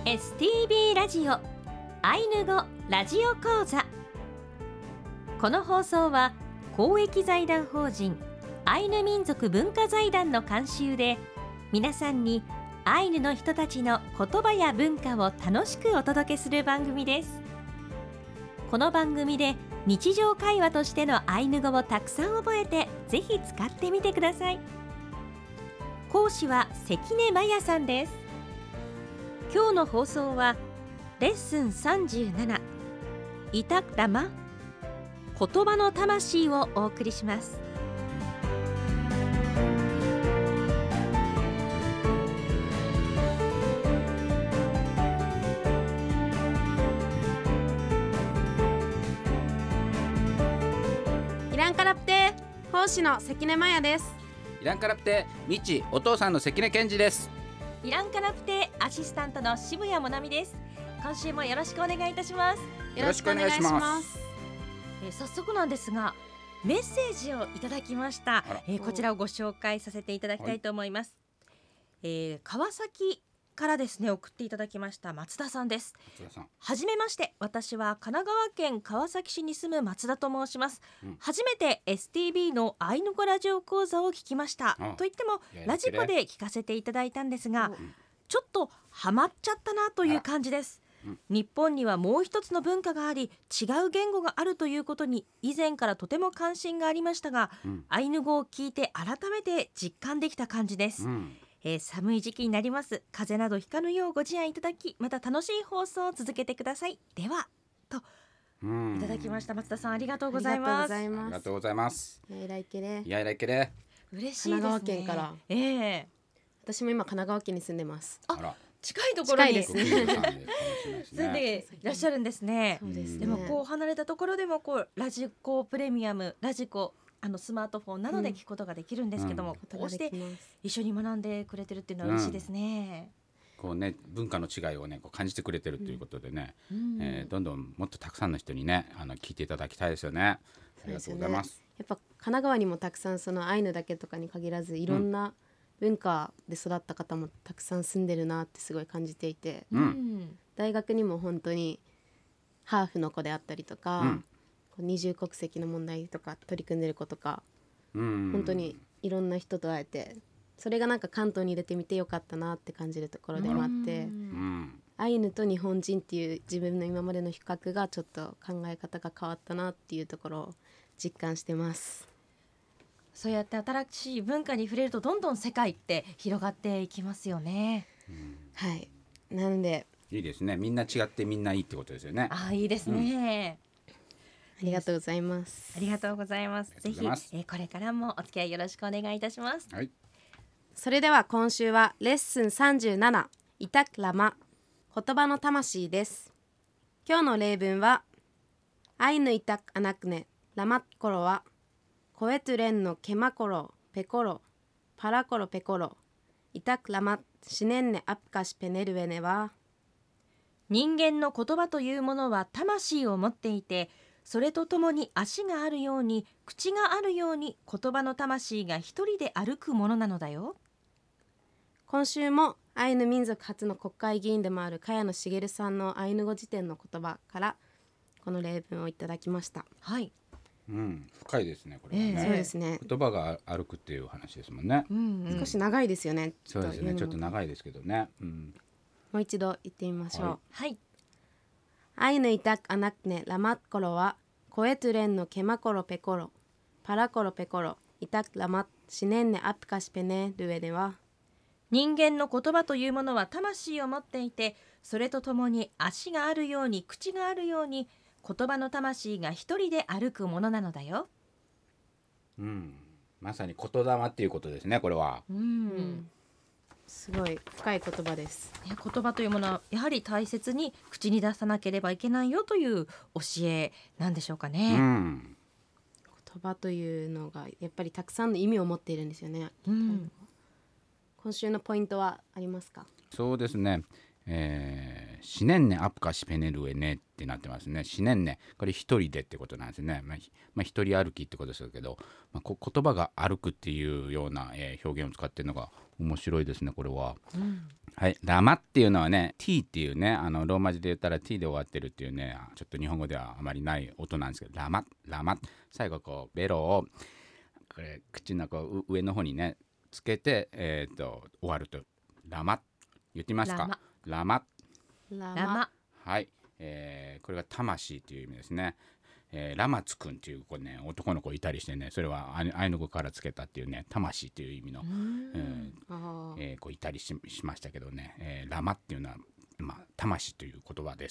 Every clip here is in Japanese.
STB ラジオアイヌ語ラジオ講座。この放送は公益財団法人アイヌ民族文化財団の監修で、皆さんにアイヌの人たちの言葉や文化を楽しくお届けする番組です。この番組で日常会話としてのアイヌ語をたくさん覚えて、ぜひ使ってみてください。講師は関根真也さんです。今日の放送はレッスン37、イタクラマ、言葉の魂をお送りします。 イランカラプテ講師の関根真也です。 イランカラプテミチお父さんの関根健二です。 イランカラプテアシスタントの渋谷もなみです。今週もよろしくお願いいたします。 よろしくお願いします。 早速なんですが、メッセージをいただきました。こちらをご紹介させていただきたいと思います。川崎からですね、送っていただきました松田さんです。はじめまして、私は神奈川県川崎市に住む松田と申します。初めて STB のアイヌ語ラジオ講座を聞きました。と言ってもラジコで聞かせていただいたんですが、ちょっとハマっちゃったなという感じです。日本にはもう一つの文化があり、違う言語があるということに以前からとても関心がありましたが、アイヌ語を聞いて改めて実感できた感じです。寒い時期になります。風邪などひかぬようご自愛いただき、また楽しい放送を続けてください。ではといただきました。松田さん、ありがとうございます。 ありがとうございます。 やいらいけれ。 やいらいけれ。 嬉しいですね。 神奈川県から。私も今神奈川県に住んでます。 あら、 近いところに近いです住んでいらっしゃるんですね。 そうですね。 でもこう離れたところでもこうラジコプレミアム、ラジコスマートフォンなどで聞くことができるんですけども、こうして一緒に学んでくれてるっていうのは嬉しいですね。 こうね、文化の違いをねこう感じてくれてるということでね、どんどんもっとたくさんの人にね聞いていただきたいですよね。ありがとうございます。 やっぱ神奈川にもたくさんそのアイヌだけとかに限らずいろんな文化で育った方もたくさん住んでるなってすごい感じていて、大学にも本当にハーフの子であったりとか、二重国籍の問題とか取り組んでる子とか、本当にいろんな人と会えて、それがなんか関東に入れてみてよかったなって感じるところでもあって、アイヌと日本人っていう自分の今までの比較がちょっと考え方が変わったなっていうところを実感してます。 そうやって新しい文化に触れるとどんどん世界って広がっていきますよね。 はい、なのでいいですね。みんな違ってみんないいってことですよね。 いいですね。 ありがとうございます。 ありがとうございます。ぜひ、これからもお付き合いよろしくお願いいたします。 はい。 それでは今週はレッスン37、イタクラマ、言葉の魂です。今日の例文は、アイヌイタクアナクネラマッコロはコエトゥレンのケマコロペコロパラコロペコロイタクラマシネンネアプカシペネルエネは、 人間の言葉というものは魂を持っていて、それとともに足があるように口があるように言葉の魂が一人で歩くものなのだよ。 今週もアイヌ民族初の国会議員でもある茅野茂さんのアイヌ語辞典の言葉からこの例文をいただきました。 はい。 深いですね、これはね。 そうですね。 言葉が歩くっていう話ですもんね。 少し長いですよね。 そうですね、ちょっと長いですけどね。 もう一度言ってみましょう。 はい。 アイヌイタクアナクネラマッコロはコエトゥレンのケマコロペコロパラコロペコロイタクラマシネンネアプカシペネルエでは、 人間の言葉というものは魂を持っていて、それとともに足があるように口があるように言葉の魂が一人で歩くものなのだよ。 まさに言霊っていうことですね、これは。 すごい深い言葉です、 言葉というものはやはり大切に口に出さなければいけないよという教えなんでしょうかね。 言葉というのがやっぱりたくさんの意味を持っているんですよね。今週のポイントはありますか？ そうですね、シネンネアプカシペネルエネってなってますね。シネンネ、これ一人でってことなんですね。一人歩きってことですけど、言葉が歩くっていうような、表現を使っているのが面白いですね、これは。 はい、ラマっていうのはね T っていうねローマ字で言ったら T で終わってるっていうねちょっと日本語ではあまりない音なんですけどラマ最後こうベロをこれ口のこう上の方にねつけて、終わるとラマ言ってみますか。ラマはい、これが魂という意味ですね。ラマツ君っていう子ね男の子いたりしてねそれはアイヌ語からつけたっていうね魂という意味の、子いたり しましたけどね、ラマっていうのは、魂という言葉です。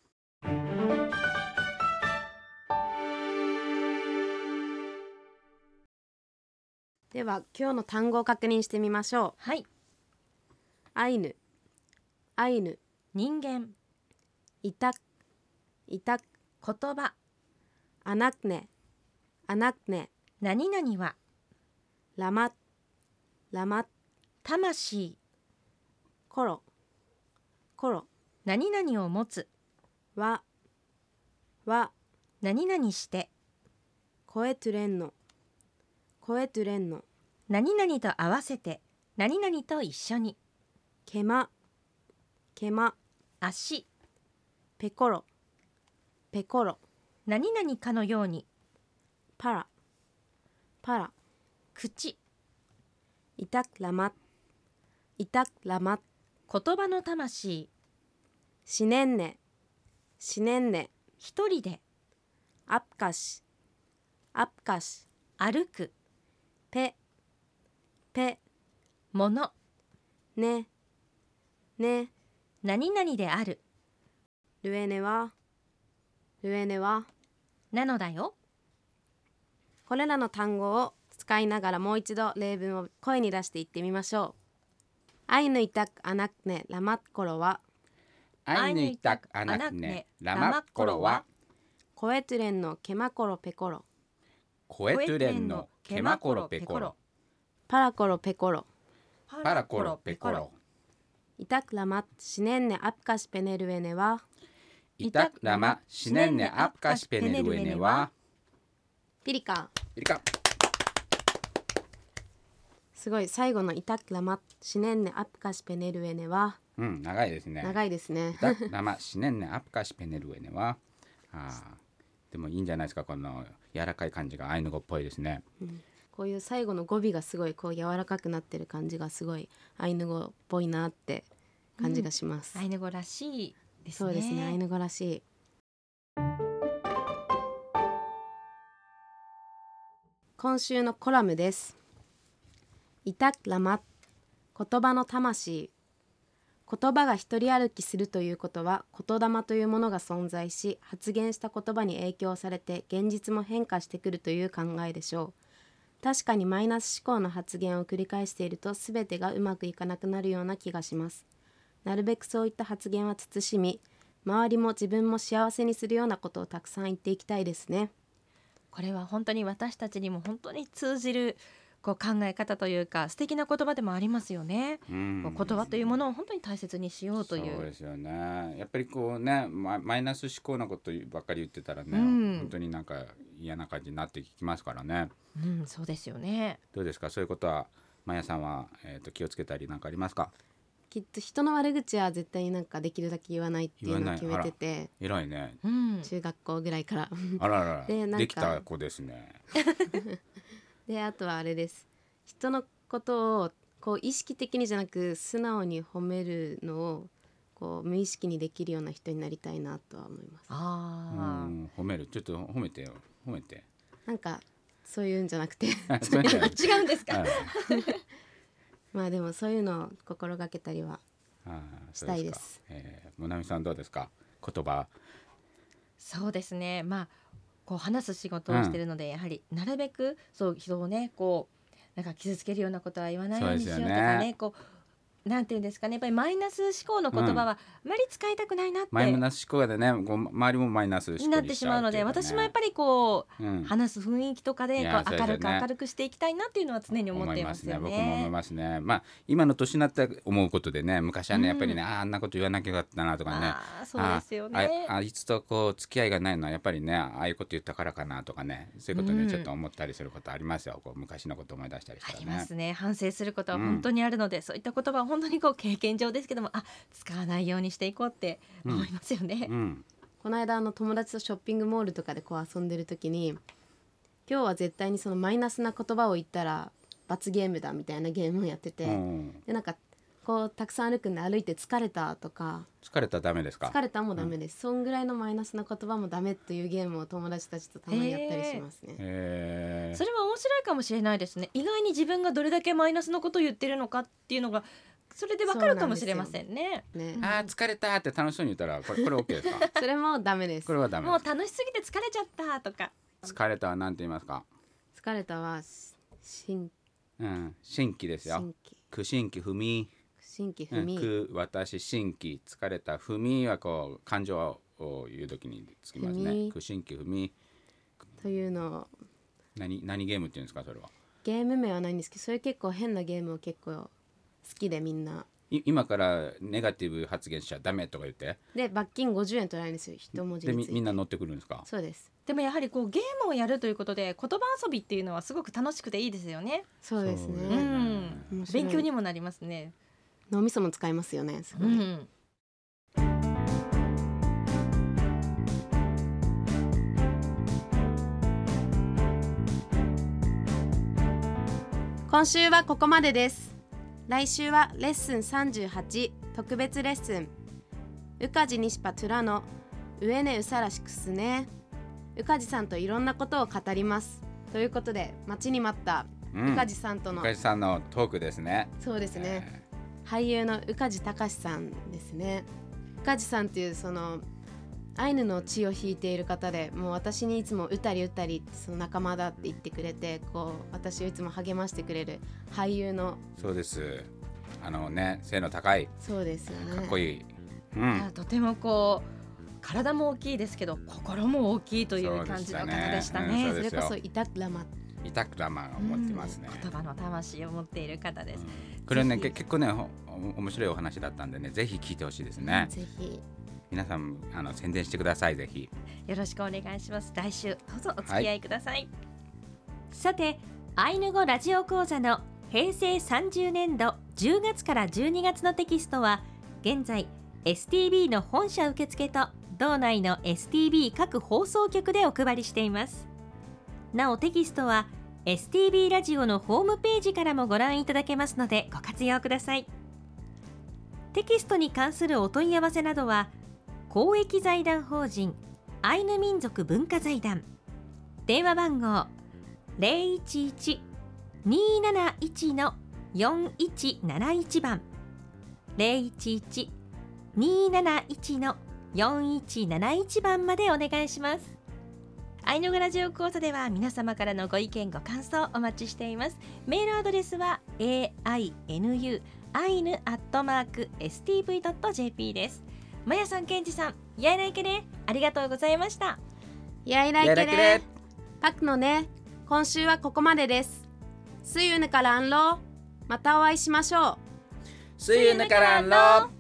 では今日の単語を確認してみましょう。 はい。 アイヌ人間、 イタク言葉、 アナクネ何々は、 ラマ魂、 コロ何々を持つ、 ワ何々して、 コエトゥレンノ何々と合わせて、何々と一緒に、 ケマ足、 ペコロ何々かのように、 パラ口、 イタクラマ言葉の魂、 シネンネ一人で、 アプカシ歩く、 ペもの、 ネ何々である、 ルエネはなのだよ。 これらの単語を使いながらもう一度例文を声に出して言ってみましょう。アイヌイタクアナクネラマッコロはアイヌイタクアナクネラマッコロはコエトゥレンのケマコロペコロコエトゥレンのケマコロペコロパラコロペコロパラコロペコロイタクラマシネンネアプカシペネルエネはイタクラマシネンネアプカシペネルエネはピリカピリカ。 すごい最後のイタクラマシネンネアプカシペネルエネは長いですね。 長いですね。 イタクラマシネンネアプカシペネルエネはでもいいんじゃないですか。この柔らかい感じがアイヌ語っぽいですね。 こういう最後の語尾がすごいこう柔らかくなってる感じがすごいアイヌ語っぽいなって感じがします。 アイヌ語らしいですね。 そうですね、アイヌ語らしい。今週のコラムです。イタクラマ、言葉の魂。言葉が一人歩きするということは言霊というものが存在し、発言した言葉に影響されて現実も変化してくるという考えでしょう。確かにマイナス思考の発言を繰り返していると全てがうまくいかなくなるような気がします。なるべくそういった発言は慎み、周りも自分も幸せにするようなことをたくさん言っていきたいですね。 これは本当に私たちにも本当に通じるこう考え方というか素敵な言葉でもありますよね。言葉というものを本当に大切にしようという。 そうですよね。やっぱりこうね、マイナス思考なことばっかり言ってたらね、本当になんか嫌な感じになってきますからね。 そうですよね。 どうですか、そういうことはマヤさんは、気をつけたりなんかありますか？ きっと人の悪口は絶対なんかできるだけ言わないっていうのを決めてて、 偉いね、 中学校ぐらいからあららできた子ですねであとはあれです、人のことをこう意識的にじゃなく素直に褒めるのをこう無意識にできるような人になりたいなとは思います。 褒める、ちょっと褒めてよ、褒めて。 なんかそういうんじゃなくてそういうの違うんですかまあでもそういうのを心がけたりはしたいです。 もなみさんどうですか、言葉。 そうですね、こう話す仕事をしているので、やはりなるべくそう人をねこうなんか傷つけるようなことは言わないようにしようとかね、こうなんていうんですかね、やっぱりマイナス思考の言葉はあまり使いたくないなって、 マイナス思考でね、周りもマイナス思考になってしまうので、私もやっぱりこう、話す雰囲気とかでこう明るくしていきたいなっていうのは常に思っていますよね。 僕も思いますね。今の年になって思うことでね、昔はねやっぱりね、あんなこと言わなきゃよかったなとかね、 そうですよね。 あいつとこう付き合いがないのはやっぱりね、ああいうこと言ったからかなとかね、そういうことね、ちょっと思ったりすることありますよ。こう昔のこと思い出したりしたらね。 ありますね。反省することは本当にあるので、そういった言葉は本当にこう経験上ですけども、使わないようにしていこうって思いますよね。 この間友達とショッピングモールとかでこう遊んでる時に、今日は絶対にそのマイナスな言葉を言ったら罰ゲームだみたいなゲームをやってて、でなんかこうたくさん歩くんで、歩いて疲れたとか、 疲れたらダメですか？ 疲れたもダメです、そんぐらいのマイナスな言葉もダメというゲームを友達たちとたまにやったりしますね。 それは面白いかもしれないですね。意外に自分がどれだけマイナスのことを言ってるのかっていうのがそれでわかるかもしれませんね。 疲れたって楽しそうに言ったらこれ OK ですか？ それもダメです。 これはダメです。 もう楽しすぎて疲れちゃったとか。 疲れたは何て言いますか？ 疲れたは新規ですよ。苦新規不味。私新規疲れた不味はこう感情を言うときにつきますね。苦新規不味というのを何ゲームっていうんですか？それはゲーム名はないんですけど、それ結構変なゲームを結構好きで、みんな今からネガティブ発言しちゃダメとか言ってで罰金50円取られるんですよ、一文字について。 でみんな乗ってくるんですか？ そうです。 でもやはりこうゲームをやるということで言葉遊びっていうのはすごく楽しくていいですよね。 そうですね、 勉強にもなりますね。 脳みそも使いますよね、すごい。今週はここまでです。来週はレッスン38特別レッスンウカジニシパトゥラの上根うさらしくすね。うかじさんといろんなことを語りますということで、待ちに待ったうかじさんとの、 うかじさんのトークですね。 そうですね、俳優のうかじたかしさんですね。うかじさんっていうそのアイヌの血を引いている方で、もう私にいつもうたりうたりその仲間だって言ってくれて、こう私をいつも励ましてくれる俳優の。 そうです。背の高い。 そうですよね、 かっこいい、 とてもこう体も大きいですけど心も大きいという感じの方でしたね。 それこそイタクラマを持ってますね、 言葉の魂を持っている方です、 これね結構ね面白いお話だったんでね、ぜひ聞いてほしいですね。 ぜひ皆さん宣伝してください。ぜひよろしくお願いします。来週どうぞお付き合いください、さてアイヌ語ラジオ講座の平成30年度10月から12月のテキストは現在 STB の本社受付と道内の STB 各放送局でお配りしています。なおテキストは STB ラジオのホームページからもご覧いただけますのでご活用ください。テキストに関するお問い合わせなどは公益財団法人アイヌ民族文化財団、電話番号 011-271-4171 番 011-271-4171 番までお願いします。アイヌ語ラジオ講座では皆様からのご意見ご感想お待ちしています。メールアドレスは ainu@stv.jp です。まやさん、けんじさん、やいらいけれありがとうございました。 やいらいけれパクのね、今週はここまでです。See you ぬからんろ、またお会いしましょう。 See you ぬからんろ。